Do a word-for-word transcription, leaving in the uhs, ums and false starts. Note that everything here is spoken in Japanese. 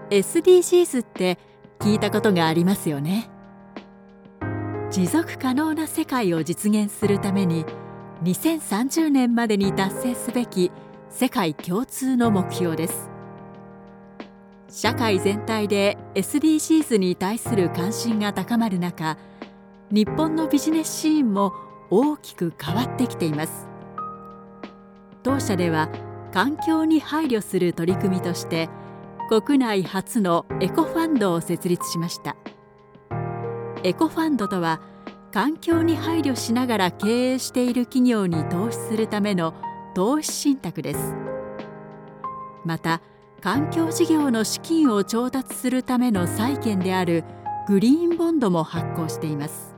エスディージーズ って聞いたことがありますよね。持続可能な世界を実現するためににせんさんじゅうねんまでに達成すべき世界共通の目標です。社会全体で エスディージーズ に対する関心が高まる中、日本のビジネスシーンも大きく変わってきています。当社では環境に配慮する取り組みとして国内初のエコファンドを設立しました。エコファンドとは、環境に配慮しながら経営している企業に投資するための投資信託です。また、環境事業の資金を調達するための債券であるグリーンボンドも発行しています。